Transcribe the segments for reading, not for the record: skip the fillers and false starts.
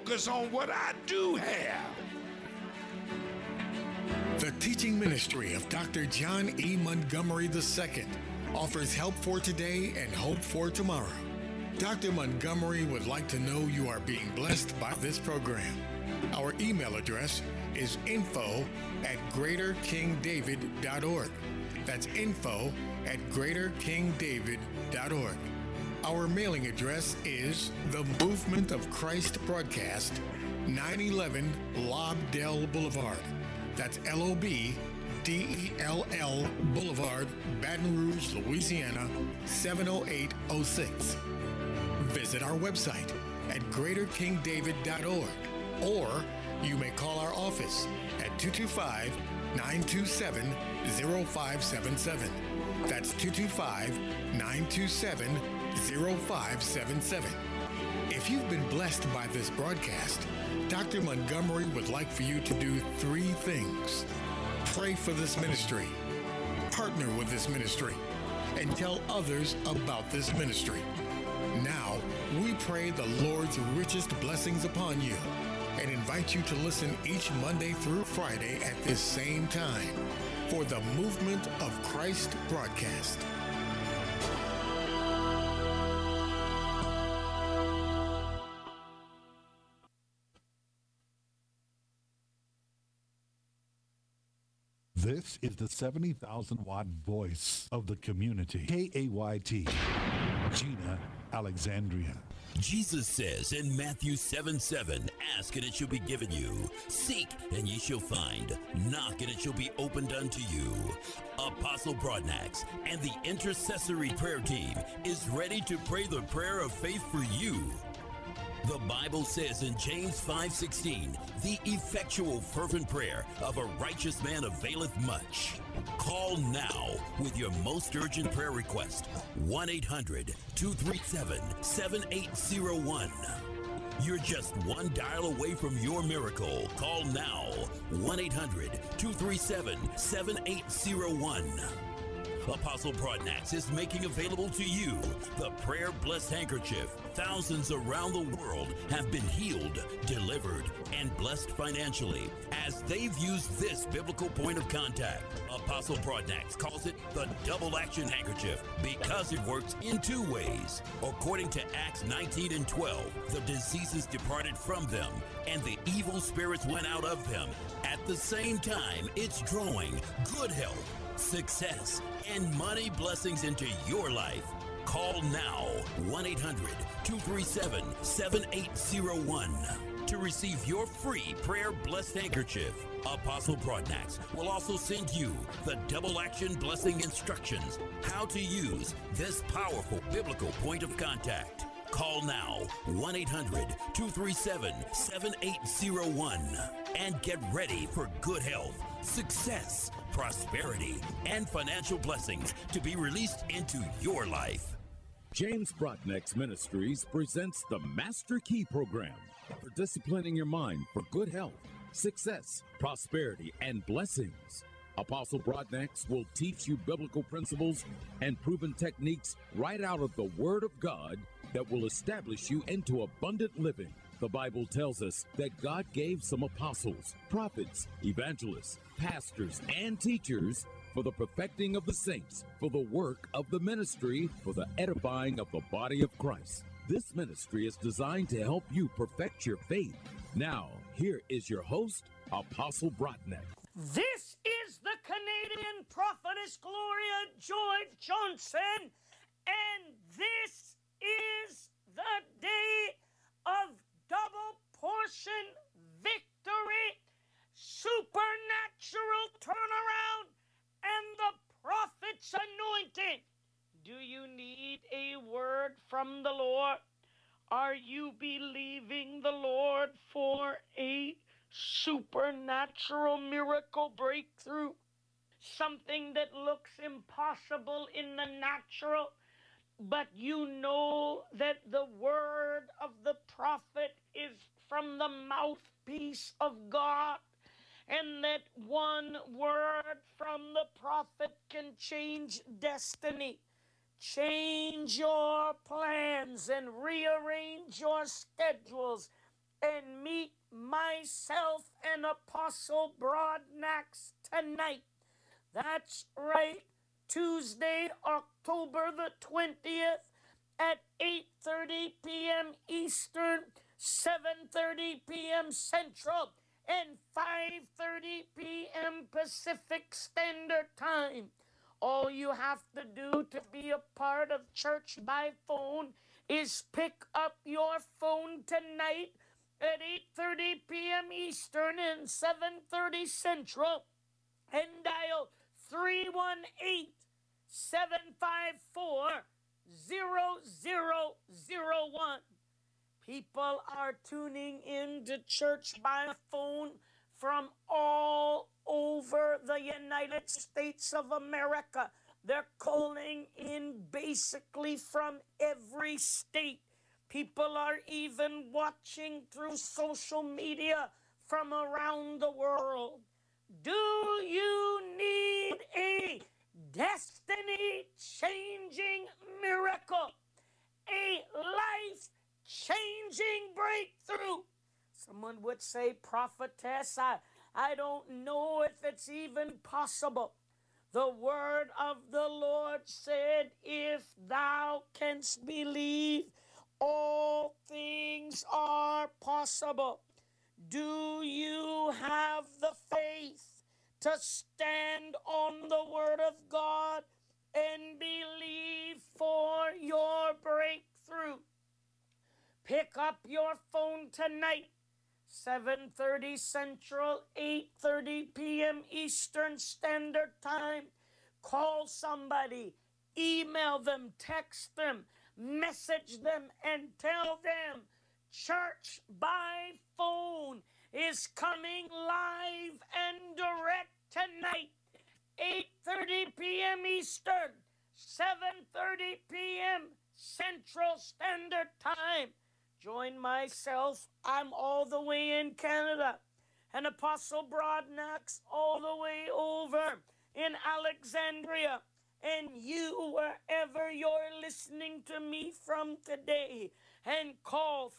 focus on what I do have. The teaching ministry of Dr. John E. Montgomery II offers help for today and hope for tomorrow. Dr. Montgomery would like to know you are being blessed by this program. Our email address is info@greaterkingdavid.org. That's info@greaterkingdavid.org. Our mailing address is The Movement of Christ Broadcast, 911 Lobdell Boulevard. That's LOBDELL Boulevard, Baton Rouge, Louisiana, 70806. Visit our website at greaterkingdavid.org, or you may call our office at 225-927-0577. That's 225-927-0577. If you've been blessed by this broadcast, Dr. Montgomery would like for you to do three things. Pray for this ministry, partner with this ministry, and tell others about this ministry. Now, we pray the Lord's richest blessings upon you and invite you to listen each Monday through Friday at this same time for the Movement of Christ broadcast. This is the 70,000-watt voice of the community. KAYT, Gina Alexandria. Jesus says in Matthew 7:7, ask and it shall be given you. Seek and ye shall find. Knock and it shall be opened unto you. Apostle Broadnax and the intercessory prayer team is ready to pray the prayer of faith for you. The Bible says in James 5:16, the effectual fervent prayer of a righteous man availeth much. Call now with your most urgent prayer request, 1-800-237-7801. You're just one dial away from your miracle. Call now, 1-800-237-7801. Apostle Broadnax is making available to you the prayer blessed handkerchief. Thousands around the world have been healed, delivered, and blessed financially as they've used this biblical point of contact. Apostle Broadnax calls it the double action handkerchief because it works in two ways. According to Acts 19:12, the diseases departed from them and the evil spirits went out of them. At the same time, it's drawing good health, success, and money blessings into your life. Call now, 1-800-237-7801 to receive your free prayer blessed handkerchief. Apostle Broadnax will also send you the double action blessing instructions, how to use this powerful biblical point of contact. Call now, 1-800-237-7801 and get ready for good health, success, prosperity, and financial blessings to be released into your life. James Broadnax Ministries presents the Master Key Program for disciplining your mind for good health, success, prosperity, and blessings. Apostle Broadnax will teach you biblical principles and proven techniques right out of the Word of God that will establish you into abundant living. The Bible tells us that God gave some apostles, prophets, evangelists, pastors, and teachers for the perfecting of the saints, for the work of the ministry, for the edifying of the body of Christ. This ministry is designed to help you perfect your faith. Now, here is your host, Apostle Broadnax. This is the Canadian prophetess Gloria George Johnson, and this is the day of double portion victory, supernatural turnaround, and the prophet's anointing. Do you need a word from the Lord? Are you believing the Lord for a supernatural miracle breakthrough? Something that looks impossible in the natural, but you know that the word of the prophet is from the mouthpiece of God, and that one word from the prophet can change destiny, change your plans, and rearrange your schedules, and myself and Apostle Broadnax tonight. That's right, Tuesday, October the 20th at 8:30 p.m. Eastern, 7:30 p.m. Central, and 5:30 p.m. Pacific Standard Time. All you have to do to be a part of Church by Phone is pick up your phone tonight at 8:30 p.m. Eastern and 7:30 Central and dial 318-754-0001. People are tuning in to Church by Phone from all over the United States of America. They're calling in basically from every state. People are even watching through social media from around the world. Do you need a destiny-changing miracle? A life-changing breakthrough? Someone would say, prophetess, I don't know if it's even possible. The word of the Lord said, if thou canst believe, all things are possible. Do you have the faith to stand on the word of God and believe for your breakthrough? Pick up your phone tonight, 7:30 Central, 8:30 p.m. Eastern Standard Time. Call somebody, email them, text them, message them, and tell them Church by Phone is coming live and direct tonight, 8:30 p.m. Eastern, 7:30 p.m. Central Standard Time. Join myself, I'm all the way in Canada, and Apostle Broadnax all the way over in Alexandria, and you wherever you're listening to me from today, and call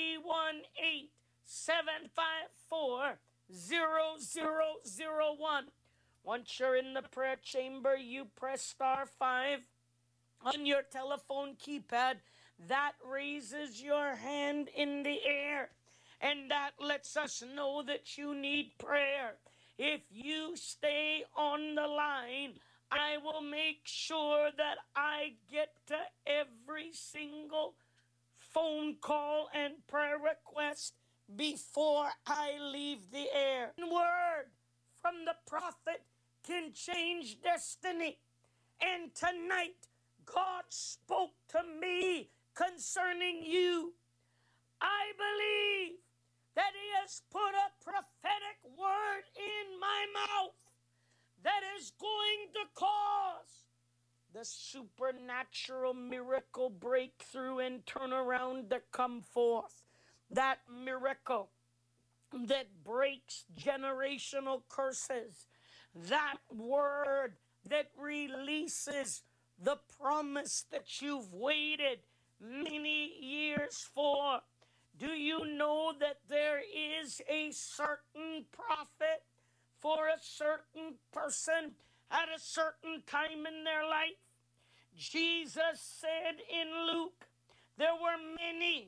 318-754-0001. Once you're in the prayer chamber, you press *5 on your telephone keypad. That raises your hand in the air, and that lets us know that you need prayer. If you stay on the line, I will make sure that I get to every single phone call and prayer request before I leave the air. Word from the prophet can change destiny. And tonight, God spoke to me concerning you. I believe that He has put a prophetic word in my mouth that is going to cause the supernatural miracle breakthrough and turnaround to come forth. That miracle that breaks generational curses. That word that releases the promise that you've waited many years for. Do you know that there is a certain prophet for a certain person at a certain time in their life? Jesus said in Luke, there were many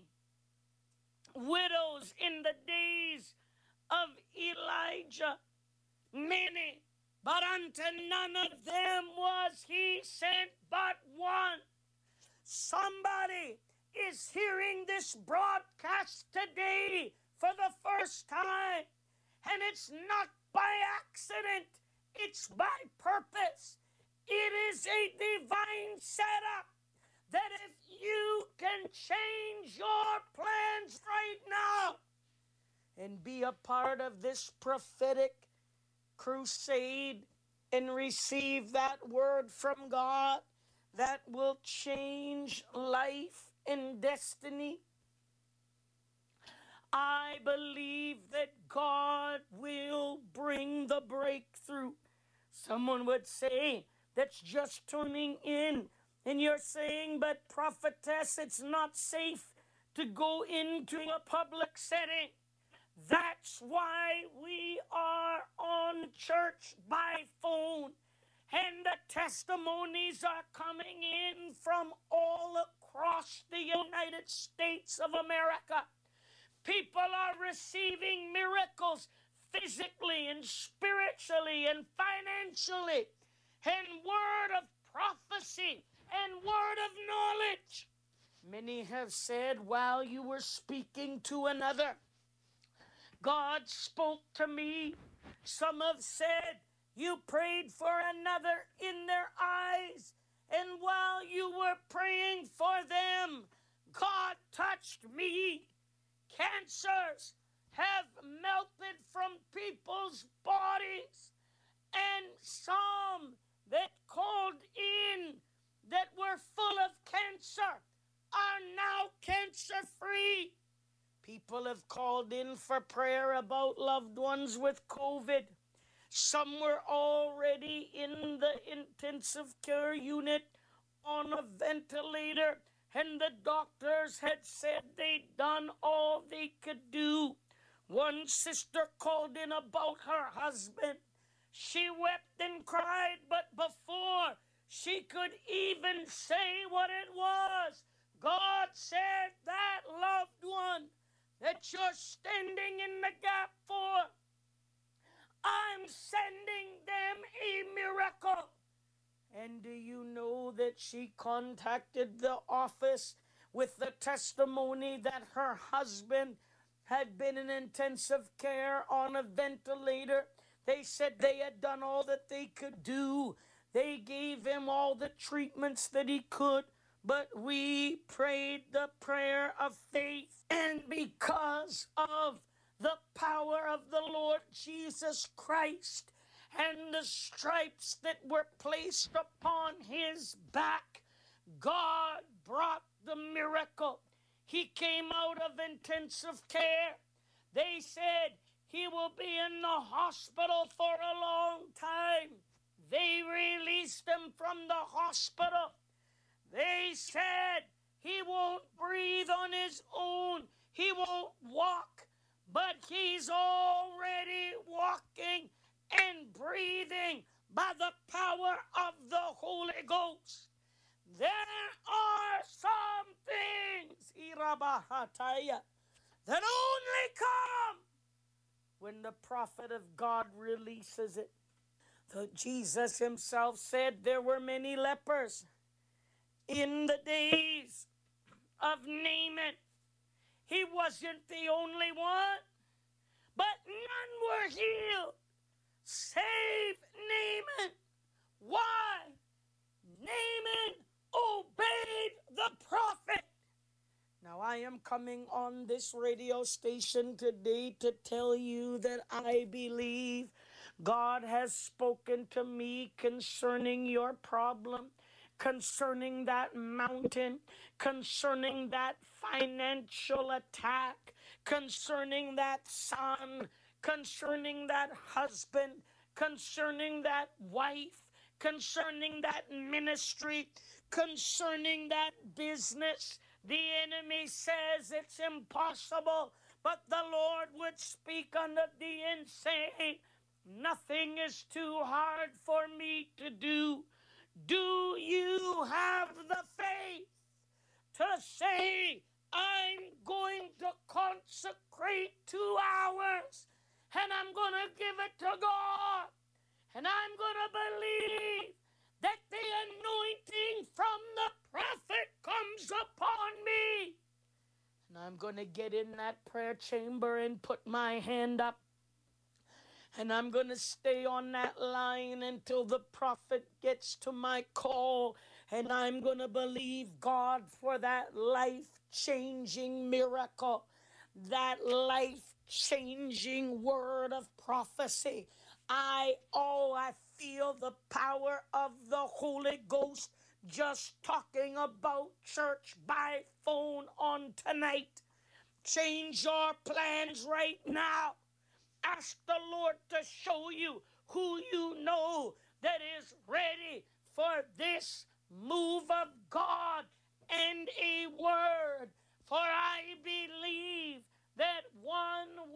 widows in the days of Elijah, many, but unto none of them was he sent but one. Somebody is hearing this broadcast today for the first time, and it's not by accident, it's by purpose. It is a divine setup that if you can change your plans right now and be a part of this prophetic crusade and receive that word from God that will change life and destiny, I believe that God will bring the breakthrough. Someone would say that's just tuning in, and you're saying, but prophetess, it's not safe to go into a public setting. That's why we are on church by phone. And the testimonies are coming in from all across the United States of America. People are receiving miracles physically and spiritually and financially, and word of prophecy and word of knowledge. Many have said, while you were speaking to another, God spoke to me. Some have said, you prayed for another in their eyes, and while you were praying for them, God touched me. Cancers have melted from people's bodies, and some that called in that were full of cancer are now cancer-free. People have called in for prayer about loved ones with COVID. Some were already in the intensive care unit on a ventilator, and the doctors had said they'd done all they could do. One sister called in about her husband. She wept and cried, but before she could even say what it was, God said, that loved one that you're standing in the gap for, I'm sending them a miracle. And do you know that she contacted the office with the testimony that her husband had been in intensive care on a ventilator? They said they had done all that they could do. They gave him all the treatments that he could, but we prayed the prayer of faith. And because of the power of the Lord Jesus Christ and the stripes that were placed upon his back, God brought the miracle. He came out of intensive care. They said he will be in the hospital for a long time. They released him from the hospital. They said he won't breathe on his own. He won't walk, but he's already walking and breathing by the power of the Holy Ghost. There are some things, that only come when the prophet of God releases it. So Jesus himself said there were many lepers in the days of Naaman. He wasn't the only one, but none were healed save Naaman. Why? Naaman obeyed the prophet. Now, I am coming on this radio station today to tell you that I believe God has spoken to me concerning your problem, concerning that mountain, concerning that financial attack, concerning that son, concerning that husband, concerning that wife, concerning that ministry, concerning that business. The enemy says it's impossible, but the Lord would speak unto thee and say, nothing is too hard for me to do. Do you have the faith to say, I'm going to consecrate 2 hours and I'm going to give it to God, and I'm going to believe that the anointing from the prophet comes upon me, and I'm going to get in that prayer chamber and put my hand up, and I'm going to stay on that line until the prophet gets to my call, and I'm going to believe God for that life-changing miracle, that life-changing word of prophecy. I feel the power of the Holy Ghost just talking about church by phone on tonight. Change your plans right now. Ask the Lord to show you who you know that is ready for this move of God and a word. For I believe that one